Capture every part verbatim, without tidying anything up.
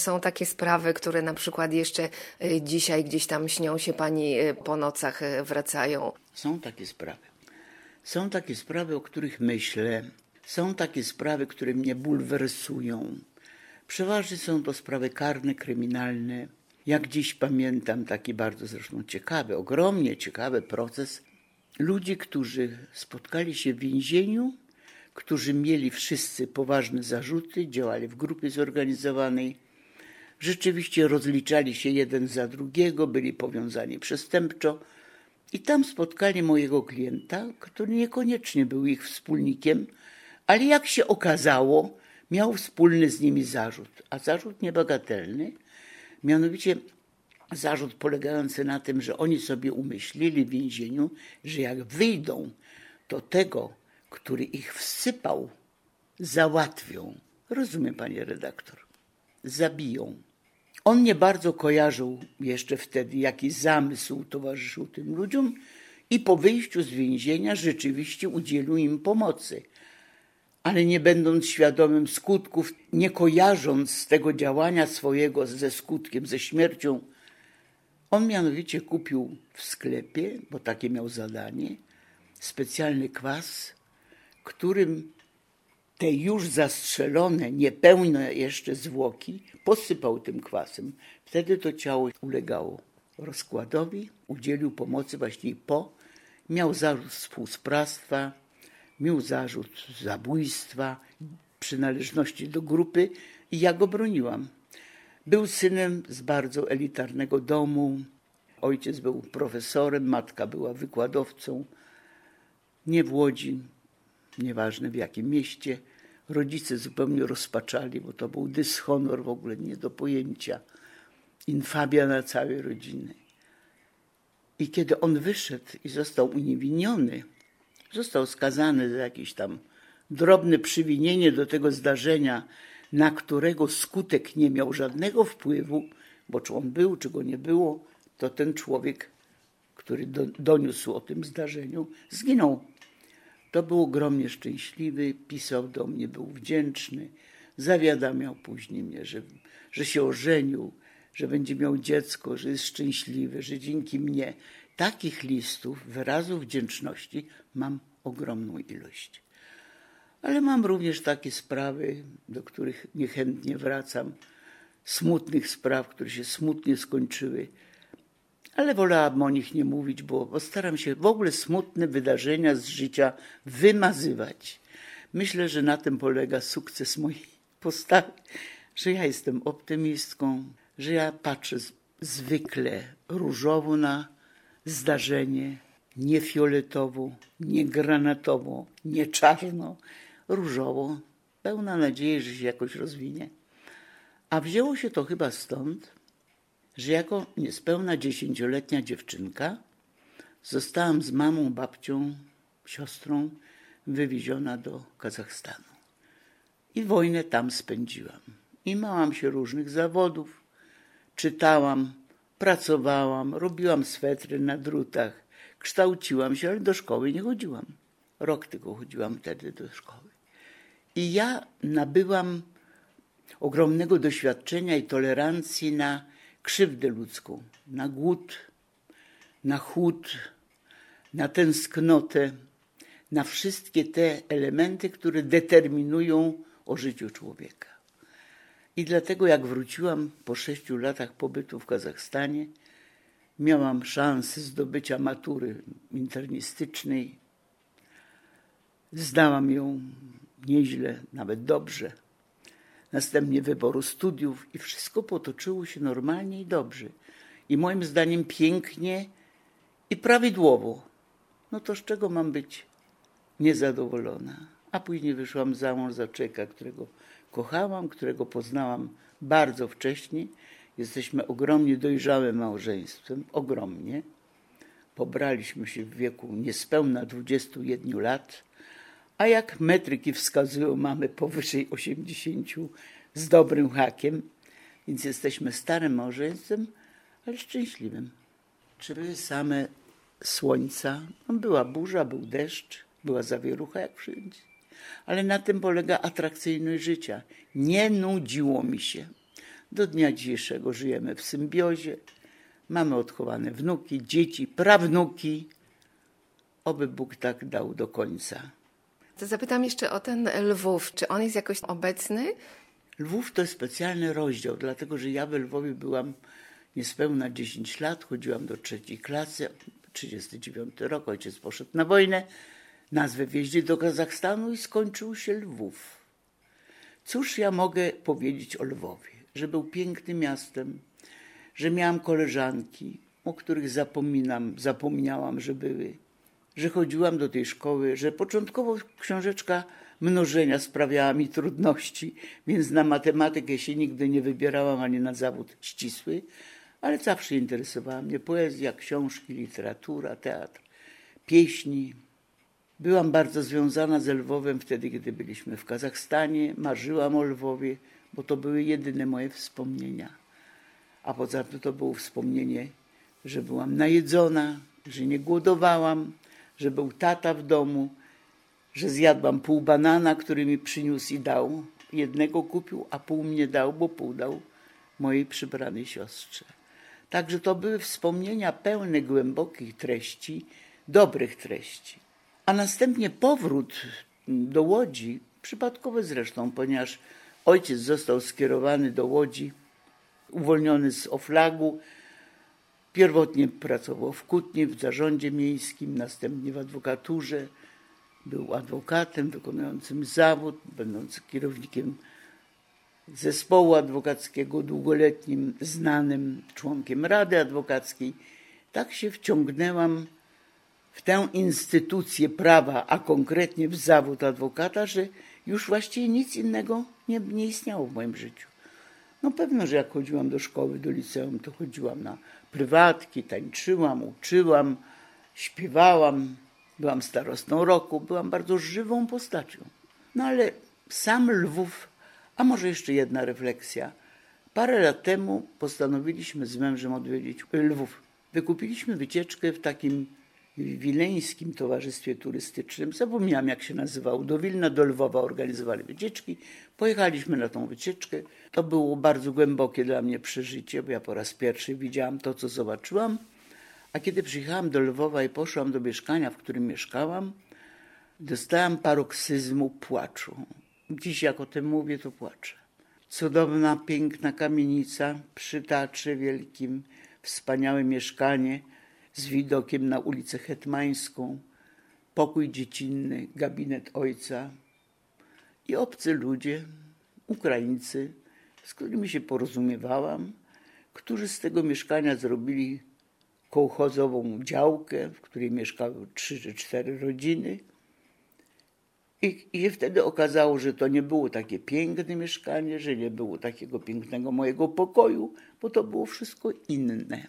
są takie sprawy, które na przykład jeszcze dzisiaj gdzieś tam śnią się pani po nocach, wracają? Są takie sprawy. Są takie sprawy, o których myślę. Są takie sprawy, które mnie bulwersują. Przeważnie są to sprawy karne, kryminalne. Jak dziś pamiętam taki bardzo zresztą ciekawy, ogromnie ciekawy proces ludzi, którzy spotkali się w więzieniu, którzy mieli wszyscy poważne zarzuty, działali w grupie zorganizowanej, rzeczywiście rozliczali się jeden za drugiego, byli powiązani przestępczo i tam spotkali mojego klienta, który niekoniecznie był ich wspólnikiem, ale jak się okazało, miał wspólny z nimi zarzut, a zarzut niebagatelny, mianowicie zarzut polegający na tym, że oni sobie umyślili w więzieniu, że jak wyjdą, to tego, który ich wsypał, załatwią. Rozumie, panie redaktor? Zabiją. On nie bardzo kojarzył jeszcze wtedy, jaki zamysł towarzyszył tym ludziom i po wyjściu z więzienia rzeczywiście udzielił im pomocy. Ale nie będąc świadomym skutków, nie kojarząc tego działania swojego ze skutkiem, ze śmiercią, on mianowicie kupił w sklepie, bo takie miał zadanie, specjalny kwas, którym te już zastrzelone, niepełne jeszcze zwłoki posypał tym kwasem. Wtedy to ciało ulegało rozkładowi, udzielił pomocy właśnie po. Miał zarzut współsprawstwa, miał zarzut zabójstwa, przynależności do grupy i ja go broniłam. Był synem z bardzo elitarnego domu. Ojciec był profesorem, matka była wykładowcą. Nie w Łodzi, nieważne w jakim mieście. Rodzice zupełnie rozpaczali, bo to był dyshonor w ogóle nie do pojęcia. Infamia na całej rodziny. I kiedy on wyszedł i został uniewinniony, został skazany za jakieś tam drobne przywinienie do tego zdarzenia, na którego skutek nie miał żadnego wpływu, bo czy on był, czy go nie było, to ten człowiek, który do, doniósł o tym zdarzeniu, zginął. To był ogromnie szczęśliwy, pisał do mnie, był wdzięczny, zawiadamiał później mnie, że, że się ożenił, że będzie miał dziecko, że jest szczęśliwy, że dzięki mnie. Takich listów, wyrazów wdzięczności mam ogromną ilość. Ale mam również takie sprawy, do których niechętnie wracam, smutnych spraw, które się smutnie skończyły, ale wolałabym o nich nie mówić, bo, bo staram się w ogóle smutne wydarzenia z życia wymazywać. Myślę, że na tym polega sukces mojej postawy, że ja jestem optymistką, że ja patrzę zwykle różowo na zdarzenie, nie fioletowo, nie granatowo, nie czarno, różowo, pełna nadziei, że się jakoś rozwinie. A wzięło się to chyba stąd, że jako niespełna dziesięcioletnia dziewczynka zostałam z mamą, babcią, siostrą wywieziona do Kazachstanu. I wojnę tam spędziłam. I małam się różnych zawodów, czytałam, pracowałam, robiłam swetry na drutach, kształciłam się, ale do szkoły nie chodziłam. Rok tylko chodziłam wtedy do szkoły. I ja nabyłam ogromnego doświadczenia i tolerancji na krzywdę ludzką, na głód, na chłód, na tęsknotę, na wszystkie te elementy, które determinują o życiu człowieka. I dlatego jak wróciłam po sześciu latach pobytu w Kazachstanie, miałam szansę zdobycia matury internistycznej. Zdałam ją nieźle, nawet dobrze. Następnie wyboru studiów i wszystko potoczyło się normalnie i dobrze. I moim zdaniem pięknie i prawidłowo. No to z czego mam być niezadowolona? A później wyszłam za mąż za człowieka, którego kochałam, którego poznałam bardzo wcześnie. Jesteśmy ogromnie dojrzałym małżeństwem, ogromnie. Pobraliśmy się w wieku niespełna dwudziestu jednego lat, a jak metryki wskazują, mamy powyżej osiemdziesięciu z dobrym hakiem, więc jesteśmy starym małżeństwem, ale szczęśliwym. Czy były same słońca? No, była burza, był deszcz, była zawierucha jak wszędzie. Ale na tym polega atrakcyjność życia. Nie nudziło mi się. Do dnia dzisiejszego żyjemy w symbiozie. Mamy odchowane wnuki, dzieci, prawnuki. Oby Bóg tak dał do końca. To zapytam jeszcze o ten Lwów. Czy on jest jakoś obecny? Lwów to jest specjalny rozdział, dlatego że ja we Lwowie byłam niespełna dziesięć lat, chodziłam do trzeciej klasy, trzydziesty dziewiąty rok, ojciec poszedł na wojnę, nas wywieźli do Kazachstanu i skończył się Lwów. Cóż ja mogę powiedzieć o Lwowie? Że był pięknym miastem, że miałam koleżanki, o których zapominam, zapomniałam, że były, że chodziłam do tej szkoły, że początkowo książeczka mnożenia sprawiała mi trudności, więc na matematykę się nigdy nie wybierałam ani na zawód ścisły, ale zawsze interesowała mnie poezja, książki, literatura, teatr, pieśni. Byłam bardzo związana ze Lwowem wtedy, kiedy byliśmy w Kazachstanie. Marzyłam o Lwowie, bo to były jedyne moje wspomnienia. A poza tym to było wspomnienie, że byłam najedzona, że nie głodowałam, że był tata w domu, że zjadłam pół banana, który mi przyniósł i dał. Jednego kupił, a pół mnie dał, bo pół dał mojej przybranej siostrze. Także to były wspomnienia pełne głębokich treści, dobrych treści. A następnie powrót do Łodzi, przypadkowy zresztą, ponieważ ojciec został skierowany do Łodzi, uwolniony z Oflagu. Pierwotnie pracował w Kutnie, w zarządzie miejskim, następnie w adwokaturze. Był adwokatem wykonującym zawód, będąc kierownikiem zespołu adwokackiego, długoletnim, znanym członkiem Rady Adwokackiej. Tak się wciągnęłam w tę instytucję prawa, a konkretnie w zawód adwokata, że już właściwie nic innego nie, nie istniało w moim życiu. No pewno, że jak chodziłam do szkoły, do liceum, to chodziłam na prywatki, tańczyłam, uczyłam, śpiewałam, byłam starostą roku, byłam bardzo żywą postacią. No ale sam Lwów, a może jeszcze jedna refleksja. Parę lat temu postanowiliśmy z mężem odwiedzić Lwów. Wykupiliśmy wycieczkę w takim wileńskim towarzystwie turystycznym. Zapomniałam, jak się nazywało. Do Wilna, do Lwowa organizowali wycieczki. Pojechaliśmy na tą wycieczkę. To było bardzo głębokie dla mnie przeżycie, bo ja po raz pierwszy widziałam to, co zobaczyłam. A kiedy przyjechałam do Lwowa i poszłam do mieszkania, w którym mieszkałam, dostałam paroksyzmu płaczu. Dziś jak o tym mówię, to płaczę. Cudowna, piękna kamienica przy Teatrze Wielkim, wspaniałe mieszkanie z widokiem na ulicę Hetmańską, pokój dziecinny, gabinet ojca i obcy ludzie, Ukraińcy, z którymi się porozumiewałam, którzy z tego mieszkania zrobili kołchozową działkę, w której mieszkały trzy czy cztery rodziny. I, I się wtedy okazało, że to nie było takie piękne mieszkanie, że nie było takiego pięknego mojego pokoju, bo to było wszystko inne.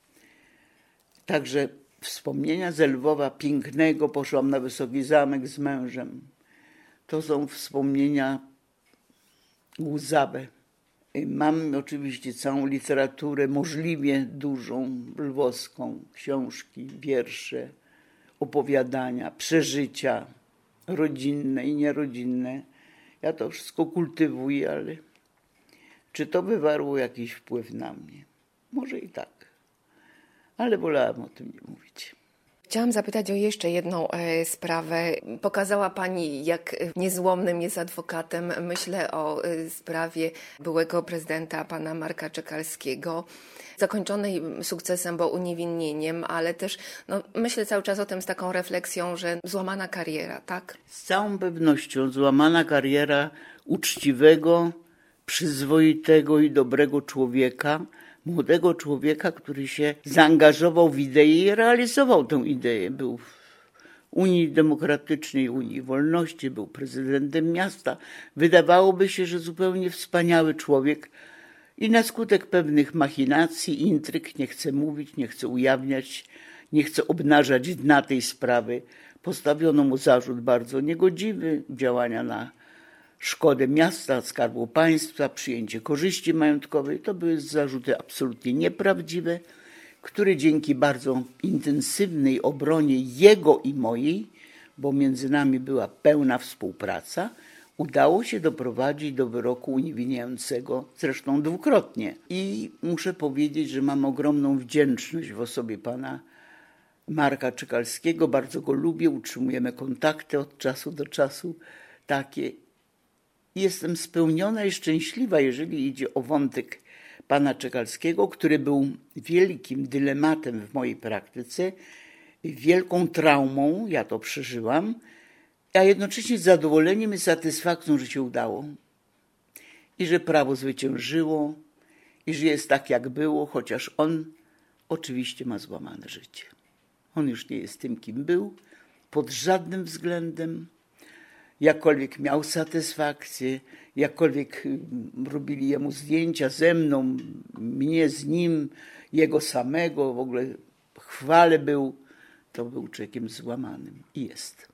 Także wspomnienia z Lwowa pięknego, poszłam na Wysoki Zamek z mężem. To są wspomnienia łzawe. Mam oczywiście całą literaturę, możliwie dużą, lwowską, książki, wiersze, opowiadania, przeżycia rodzinne i nierodzinne. Ja to wszystko kultywuję, ale czy to wywarło jakiś wpływ na mnie? Może i tak, ale wolałam o tym nie mówić. Chciałam zapytać o jeszcze jedną e, sprawę. Pokazała Pani, jak niezłomnym jest adwokatem. Myślę o e, sprawie byłego prezydenta pana Marka Czekalskiego, zakończonej sukcesem, bo uniewinnieniem, ale też no, myślę cały czas o tym z taką refleksją, że złamana kariera, tak? Z całą pewnością złamana kariera uczciwego, przyzwoitego i dobrego człowieka, młodego człowieka, który się zaangażował w ideę i realizował tę ideę. Był w Unii Demokratycznej, Unii Wolności, był prezydentem miasta. Wydawałoby się, że zupełnie wspaniały człowiek i na skutek pewnych machinacji, intryg, nie chcę mówić, nie chcę ujawniać, nie chcę obnażać dna tej sprawy, postawiono mu zarzut bardzo niegodziwy, działania na szkodę miasta, Skarbu Państwa, przyjęcie korzyści majątkowej. To były zarzuty absolutnie nieprawdziwe, które dzięki bardzo intensywnej obronie jego i mojej, bo między nami była pełna współpraca, udało się doprowadzić do wyroku uniewinniającego, zresztą dwukrotnie. I muszę powiedzieć, że mam ogromną wdzięczność w osobie pana Marka Czekalskiego. Bardzo go lubię, utrzymujemy kontakty od czasu do czasu takie. Jestem spełniona i szczęśliwa, jeżeli idzie o wątek pana Czekalskiego, który był wielkim dylematem w mojej praktyce, wielką traumą, ja to przeżyłam, a jednocześnie z zadowoleniem i satysfakcją, że się udało. I że prawo zwyciężyło, i że jest tak, jak było, chociaż on oczywiście ma złamane życie. On już nie jest tym, kim był, pod żadnym względem. Jakkolwiek miał satysfakcję, jakkolwiek robili jemu zdjęcia ze mną, mnie z nim, jego samego, w ogóle chwale był, to był człowiekiem złamanym i jest.